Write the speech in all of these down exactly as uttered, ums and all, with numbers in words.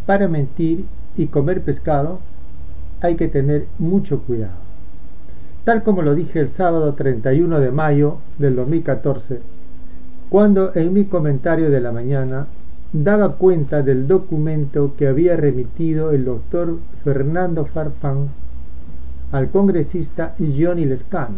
para mentir y comer pescado hay que tener mucho cuidado. Tal como lo dije el sábado treinta y uno de mayo del dos mil catorce, cuando en mi comentario de la mañana daba cuenta del documento que había remitido el doctor Fernando Farfán al congresista Johnny Lescano.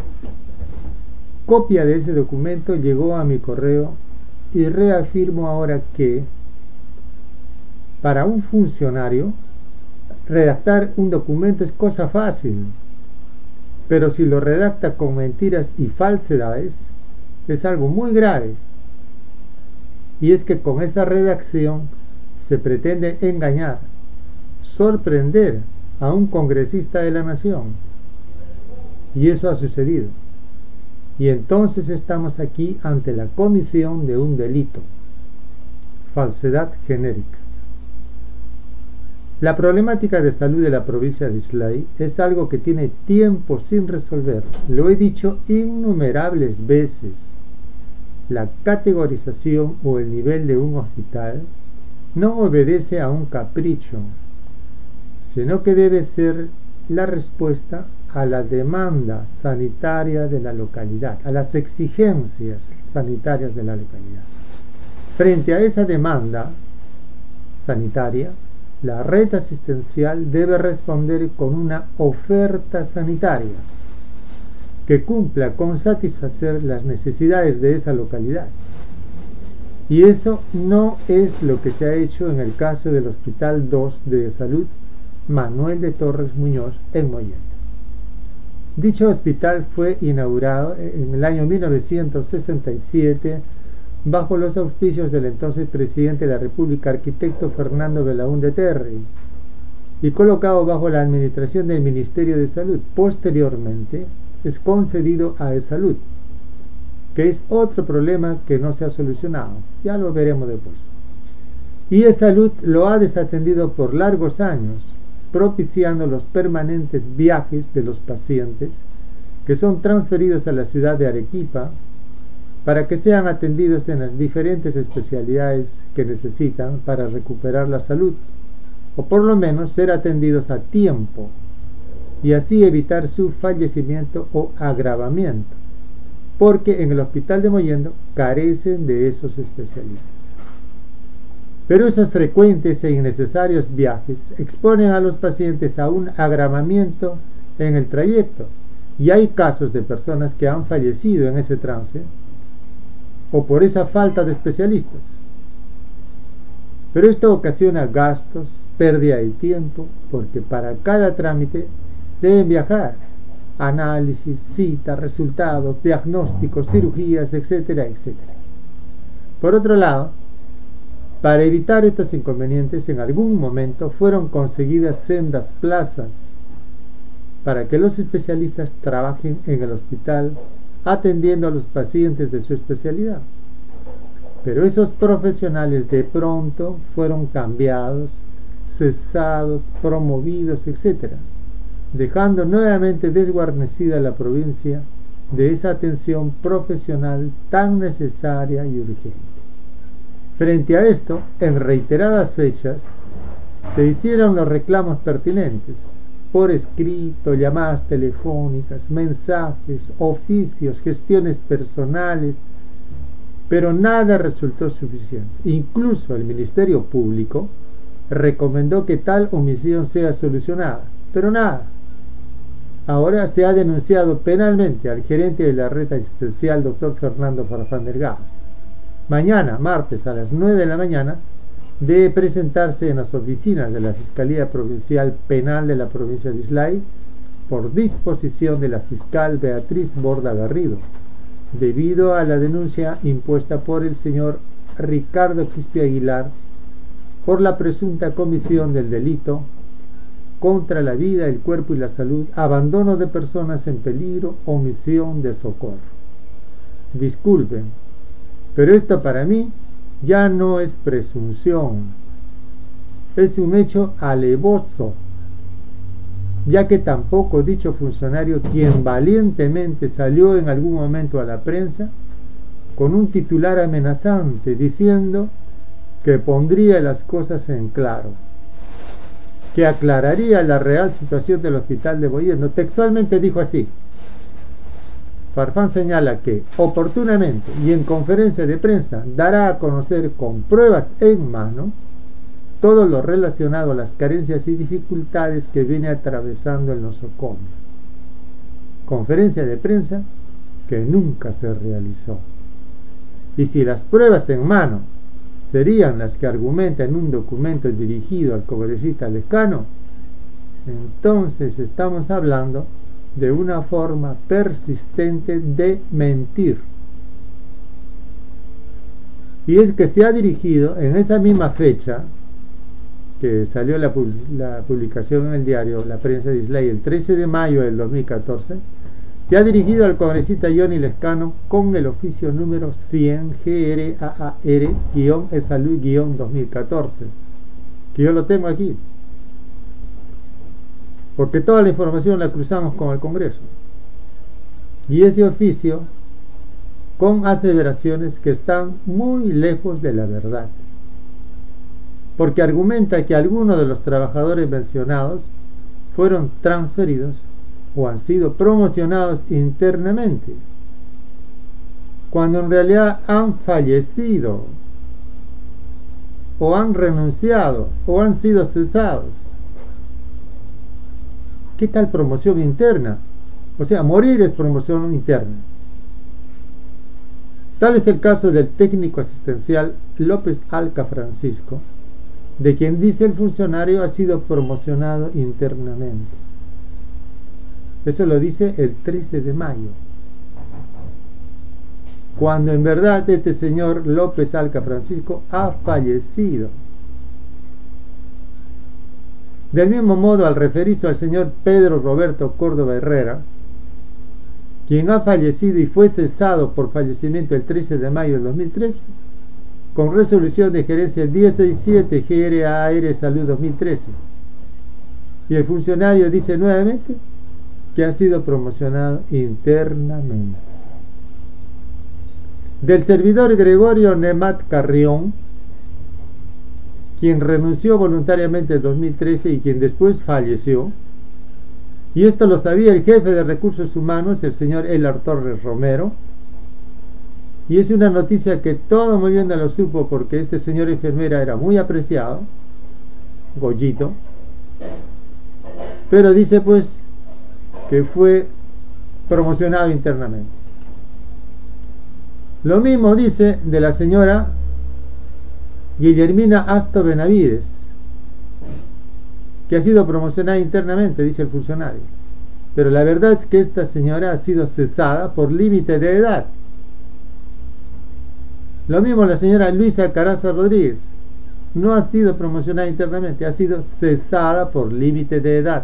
Copia de ese documento llegó a mi correo y reafirmo ahora que para un funcionario redactar un documento es cosa fácil, pero si lo redacta con mentiras y falsedades es algo muy grave. Y es que con esta redacción se pretende engañar, sorprender a un congresista de la nación. Y eso ha sucedido. Y entonces estamos aquí ante la comisión de un delito: falsedad genérica. La problemática de salud de la provincia de Islay es algo que tiene tiempo sin resolver. Lo he dicho innumerables veces. La categorización o el nivel de un hospital no obedece a un capricho, sino que debe ser la respuesta a la demanda sanitaria de la localidad, a las exigencias sanitarias de la localidad. Frente a esa demanda sanitaria, la red asistencial debe responder con una oferta sanitaria que cumpla con satisfacer las necesidades de esa localidad. Y eso no es lo que se ha hecho en el caso del Hospital dos de Salud Manuel de Torres Muñoz en Mollendo. Dicho hospital fue inaugurado en el año mil novecientos sesenta y siete bajo los auspicios del entonces presidente de la República, arquitecto Fernando Belaúnde Terry, y colocado bajo la administración del Ministerio de Salud. Posteriormente es concedido a E-Salud, que es otro problema que no se ha solucionado, ya lo veremos después. Y E-Salud lo ha desatendido por largos años, propiciando los permanentes viajes de los pacientes que son transferidos a la ciudad de Arequipa para que sean atendidos en las diferentes especialidades que necesitan para recuperar la salud, o por lo menos ser atendidos a tiempo, y así evitar su fallecimiento o agravamiento, porque en el hospital de Mollendo carecen de esos especialistas. Pero esos frecuentes e innecesarios viajes exponen a los pacientes a un agravamiento en el trayecto, y hay casos de personas que han fallecido en ese trance o por esa falta de especialistas. Pero esto ocasiona gastos, pérdida de tiempo, porque para cada trámite deben viajar: análisis, cita, resultados, diagnósticos, cirugías, etcétera, etcétera. Por otro lado, para evitar estos inconvenientes, en algún momento fueron conseguidas sendas plazas para que los especialistas trabajen en el hospital atendiendo a los pacientes de su especialidad. Pero esos profesionales de pronto fueron cambiados, cesados, promovidos, etcétera, dejando nuevamente desguarnecida la provincia de esa atención profesional tan necesaria y urgente. Frente a esto, en reiteradas fechas, se hicieron los reclamos pertinentes, por escrito, llamadas telefónicas, mensajes, oficios, gestiones personales, pero nada resultó suficiente. Incluso el Ministerio Público recomendó que tal omisión sea solucionada, pero nada. Ahora se ha denunciado penalmente al gerente de la red asistencial, doctor Fernando Farfán Delgado. Mañana, martes, a las nueve de la mañana, debe presentarse en las oficinas de la Fiscalía Provincial Penal de la provincia de Islay por disposición de la fiscal Beatriz Borda Garrido, debido a la denuncia impuesta por el señor Ricardo Quispe Aguilar por la presunta comisión del delito contra la vida, el cuerpo y la salud, abandono de personas en peligro, omisión de socorro. Disculpen, pero esto para mí ya no es presunción, es un hecho alevoso, ya que tampoco dicho funcionario, quien valientemente salió en algún momento a la prensa con un titular amenazante diciendo que pondría las cosas en claro, que aclararía la real situación del hospital de Boyendo. Textualmente dijo así: Farfán señala que oportunamente y en conferencia de prensa dará a conocer con pruebas en mano todo lo relacionado a las carencias y dificultades que viene atravesando el nosocomio. Conferencia de prensa que nunca se realizó. Y si las pruebas en mano serían las que argumenta en un documento dirigido al congresista Lescano, entonces estamos hablando de una forma persistente de mentir. Y es que se ha dirigido en esa misma fecha que salió la, la publicación en el diario La Prensa de Islay el trece de mayo del dos mil catorce, se ha dirigido al congresista Johnny Lescano con el oficio número cien G R A A R-Esalud- dos mil catorce, que yo lo tengo aquí, porque toda la información la cruzamos con el Congreso, y ese oficio con aseveraciones que están muy lejos de la verdad, porque argumenta que algunos de los trabajadores mencionados fueron transferidos o han sido promocionados internamente, cuando en realidad han fallecido o han renunciado o han sido cesados. ¿Qué tal promoción interna? O sea, morir es promoción interna. Tal es el caso del técnico asistencial López Alca Francisco, de quien dice el funcionario ha sido promocionado internamente. Eso lo dice el trece de mayo, cuando en verdad este señor López Alca Francisco ha fallecido. Del mismo modo, al referirse al señor Pedro Roberto Córdoba Herrera, quien ha fallecido y fue cesado por fallecimiento el trece de mayo del dos mil trece, con resolución de gerencia diez sesenta y siete G R A R Salud dos mil trece, y el funcionario dice nuevamente que ha sido promocionado internamente. Del servidor Gregorio Nemat Carrión, quien renunció voluntariamente en dos mil trece y quien después falleció, y esto lo sabía el jefe de recursos humanos, el señor Elar Torres Romero, y es una noticia que todo Mollendo lo supo porque este señor enfermera era muy apreciado, Goyito, pero dice pues que fue promocionado internamente. Lo mismo dice de la señora Guillermina Asto Benavides, que ha sido promocionada internamente, dice el funcionario, pero la verdad es que esta señora ha sido cesada por límite de edad. Lo mismo la señora Luisa Caraza Rodríguez, no ha sido promocionada internamente, ha sido cesada por límite de edad.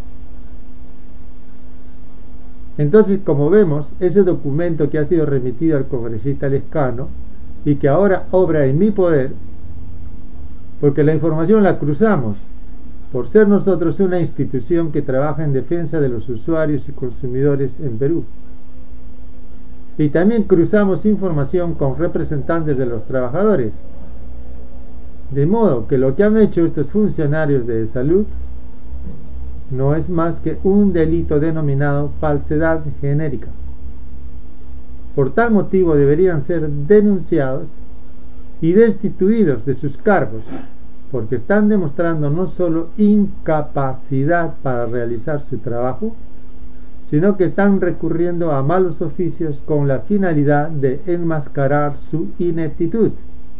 Entonces, como vemos, ese documento que ha sido remitido al congresista Lescano y que ahora obra en mi poder, porque la información la cruzamos, por ser nosotros una institución que trabaja en defensa de los usuarios y consumidores en Perú. Y también cruzamos información con representantes de los trabajadores. De modo que lo que han hecho estos funcionarios de salud no es más que un delito denominado falsedad genérica. Por tal motivo deberían ser denunciados y destituidos de sus cargos, porque están demostrando no solo incapacidad para realizar su trabajo, sino que están recurriendo a malos oficios con la finalidad de enmascarar su ineptitud.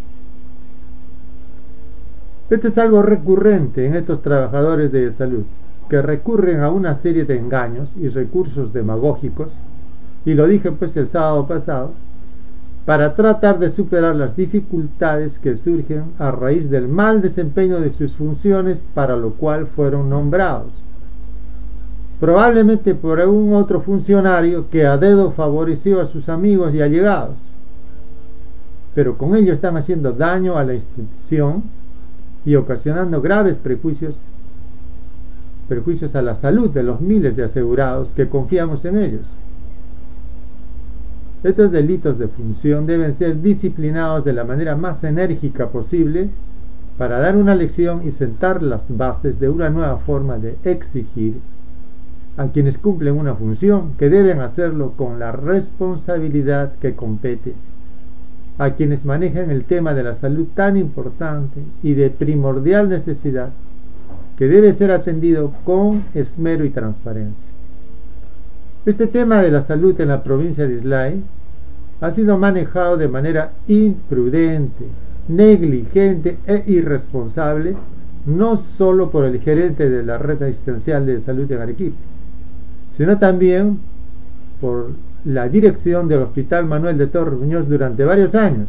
Esto es algo recurrente en estos trabajadores de salud, que recurren a una serie de engaños y recursos demagógicos, y lo dije pues el sábado pasado, para tratar de superar las dificultades que surgen a raíz del mal desempeño de sus funciones para lo cual fueron nombrados, probablemente por algún otro funcionario que a dedo favoreció a sus amigos y allegados, pero con ello están haciendo daño a la institución y ocasionando graves prejuicios perjuicios a la salud de los miles de asegurados que confiamos en ellos. Estos delitos de función deben ser disciplinados de la manera más enérgica posible para dar una lección y sentar las bases de una nueva forma de exigir a quienes cumplen una función, que deben hacerlo con la responsabilidad que compete, a quienes manejan el tema de la salud tan importante y de primordial necesidad, que debe ser atendido con esmero y transparencia. Este tema de la salud en la provincia de Islay ha sido manejado de manera imprudente, negligente e irresponsable, no solo por el gerente de la red asistencial de salud en Arequipa, sino también por la dirección del Hospital Manuel de Torres Muñoz durante varios años.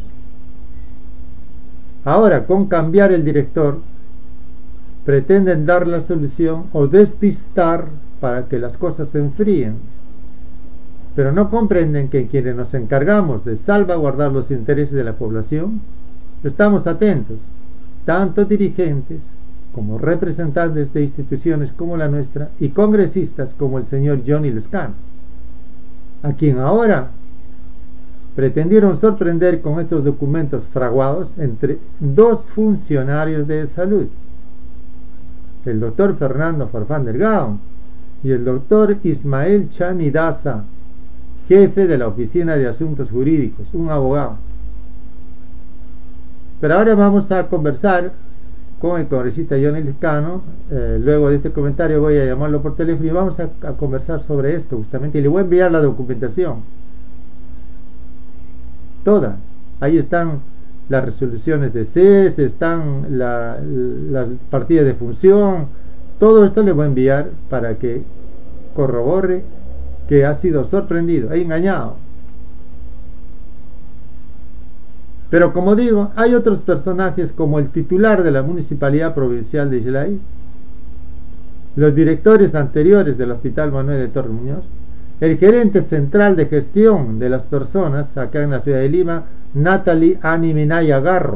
Ahora, con cambiar el director, pretenden dar la solución o despistar para que las cosas se enfríen, pero no comprenden que quienes nos encargamos de salvaguardar los intereses de la población, estamos atentos, tanto dirigentes como representantes de instituciones como la nuestra y congresistas como el señor Johnny Lescano, a quien ahora pretendieron sorprender con estos documentos fraguados entre dos funcionarios de salud, el doctor Fernando Farfán Delgado y el doctor Ismael Chamidaza, jefe de la Oficina de Asuntos Jurídicos, un abogado. Pero ahora vamos a conversar con el congresista Johnny Lescano. Eh, luego de este comentario voy a llamarlo por teléfono y vamos a, a conversar sobre esto justamente, y le voy a enviar la documentación toda. Ahí están las resoluciones de C E S, están la, las partidas de función, todo esto le voy a enviar para que corrobore que ha sido sorprendido, ha engañado. Pero como digo, hay otros personajes como el titular de la Municipalidad Provincial de Islay, los directores anteriores del Hospital Manuel de Torres Muñoz, el gerente central de gestión de las personas acá en la ciudad de Lima, Natalie Ani Minaya Garro,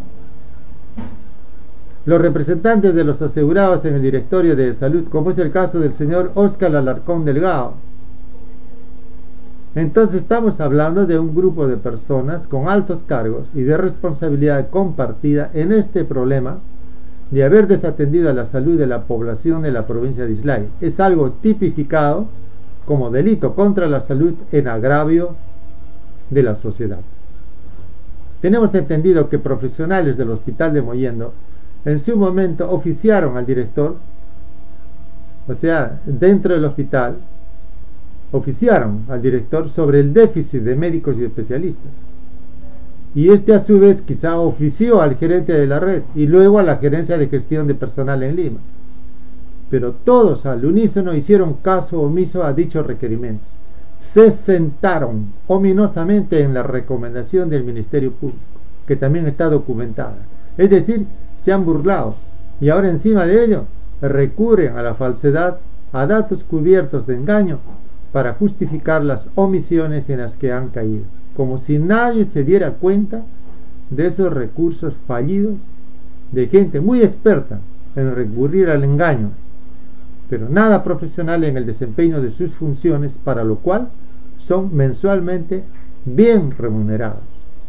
los representantes de los asegurados en el directorio de salud, como es el caso del señor Óscar Alarcón Delgado. Entonces estamos hablando de un grupo de personas con altos cargos y de responsabilidad compartida en este problema de haber desatendido a la salud de la población de la provincia de Islay. Es algo tipificado como delito contra la salud en agravio de la sociedad. Tenemos entendido que profesionales del Hospital de Mollendo en su momento oficiaron al director, o sea, dentro del hospital, oficiaron al director sobre el déficit de médicos y especialistas, y este a su vez quizá ofició al gerente de la red y luego a la gerencia de gestión de personal en Lima, pero todos al unísono hicieron caso omiso a dichos requerimientos, se sentaron ominosamente en la recomendación del Ministerio Público, que también está documentada, es decir, se han burlado, y ahora encima de ello recurren a la falsedad, a datos cubiertos de engaño para justificar las omisiones en las que han caído, como si nadie se diera cuenta de esos recursos fallidos de gente muy experta en recurrir al engaño, pero nada profesional en el desempeño de sus funciones, para lo cual son mensualmente bien remunerados.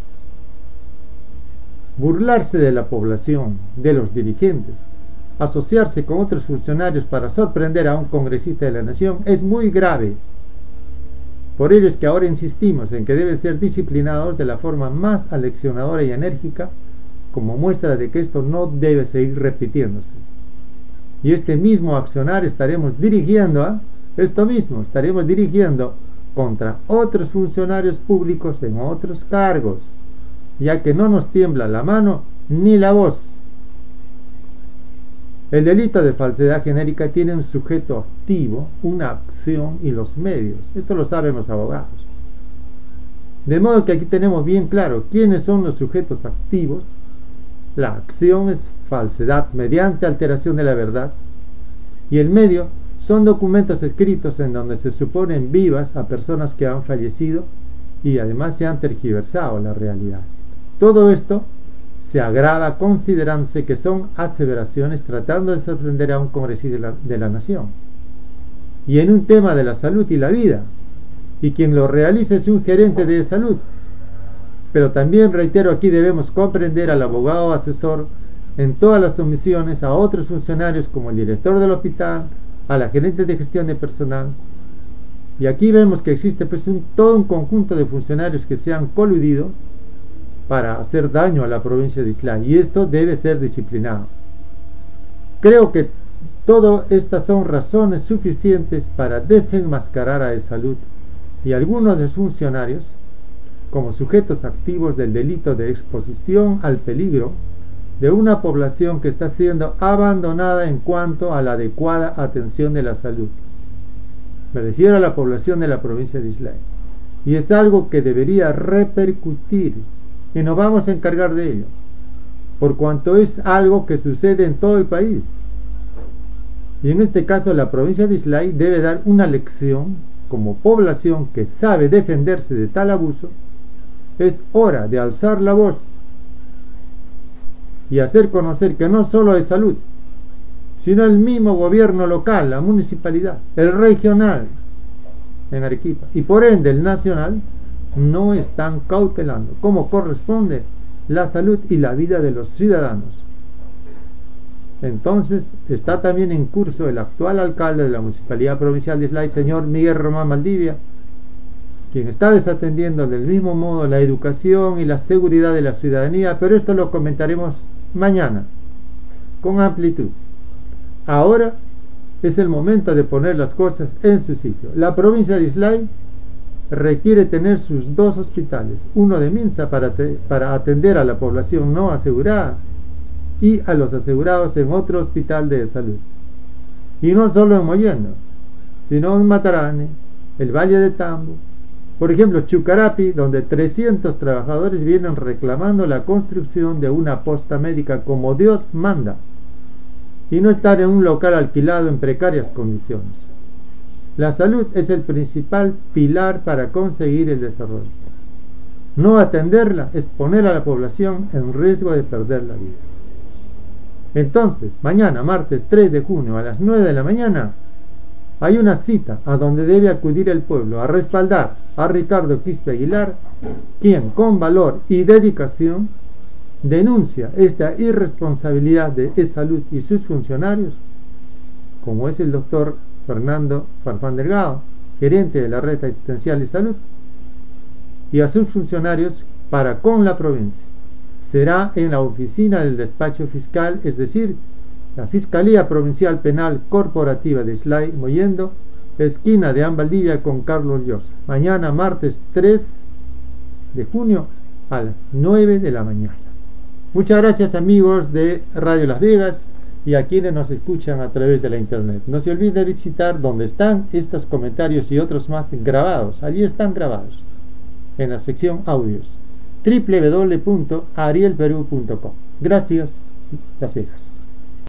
Burlarse de la población, de los dirigentes, asociarse con otros funcionarios para sorprender a un congresista de la nación es muy grave. Por ello es que ahora insistimos en que deben ser disciplinados de la forma más aleccionadora y enérgica, como muestra de que esto no debe seguir repitiéndose. Y este mismo accionar estaremos dirigiendo a esto mismo, estaremos dirigiendo contra otros funcionarios públicos en otros cargos, ya que no nos tiembla la mano ni la voz. El delito de falsedad genérica tiene un sujeto activo, una acción y los medios. Esto lo saben los abogados. De modo que aquí tenemos bien claro quiénes son los sujetos activos. La acción es falsedad mediante alteración de la verdad, y el medio son documentos escritos en donde se suponen vivas a personas que han fallecido y además se han tergiversado la realidad. Todo esto se agrava considerándose que son aseveraciones tratando de sorprender a un congresista de la, de la nación. Y en un tema de la salud y la vida, y quien lo realiza es un gerente de salud. Pero también, reitero, aquí debemos comprender al abogado asesor en todas las omisiones, a otros funcionarios como el director del hospital, a la gerente de gestión de personal. Y aquí vemos que existe pues un, todo un conjunto de funcionarios que se han coludido para hacer daño a la provincia de Islay, y esto debe ser disciplinado. Creo que todas estas son razones suficientes para desenmascarar a E-Salud y algunos de sus funcionarios como sujetos activos del delito de exposición al peligro de una población que está siendo abandonada en cuanto a la adecuada atención de la salud. Me refiero a la población de la provincia de Islay, y es algo que debería repercutir, y nos vamos a encargar de ello, por cuanto es algo que sucede en todo el país. Y en este caso la provincia de Islay debe dar una lección como población que sabe defenderse de tal abuso. Es hora de alzar la voz y hacer conocer que no solo es salud, sino el mismo gobierno local, la municipalidad, el regional en Arequipa y por ende el nacional no están cautelando como corresponde la salud y la vida de los ciudadanos. Entonces está también en curso el actual alcalde de la Municipalidad Provincial de Islay, señor Miguel Román Valdivia, quien está desatendiendo del mismo modo la educación y la seguridad de la ciudadanía, pero esto lo comentaremos mañana con amplitud. Ahora es el momento de poner las cosas en su sitio. La provincia de Islay requiere tener sus dos hospitales, uno de Minsa para, para atender a la población no asegurada y a los asegurados en otro hospital de salud. Y no solo en Mollendo, sino en Matarane, el Valle de Tambo, por ejemplo Chucarapi, donde trescientos trabajadores vienen reclamando la construcción de una posta médica como Dios manda, y no estar en un local alquilado en precarias condiciones. La salud es el principal pilar para conseguir el desarrollo. No atenderla es poner a la población en riesgo de perder la vida. Entonces, mañana, martes tres de junio, a las nueve de la mañana, hay una cita a donde debe acudir el pueblo a respaldar a Ricardo Quispe Aguilar, quien con valor y dedicación denuncia esta irresponsabilidad de E-Salud y sus funcionarios, como es el doctor Fernando Farfán Delgado, gerente de la red asistencial de salud, y a sus funcionarios para con la provincia. Será en la oficina del despacho fiscal, es decir, la Fiscalía Provincial Penal Corporativa de Islay Mollendo, esquina de Valdivia con Carlos Llosa, mañana martes tres de junio a las nueve de la mañana. Muchas gracias amigos de Radio Las Vegas y a quienes nos escuchan a través de la internet. No se olviden de visitar donde están estos comentarios y otros más grabados. Allí están grabados en la sección audios, doble u doble u doble u punto ariel perú punto com. Gracias, Las Vegas.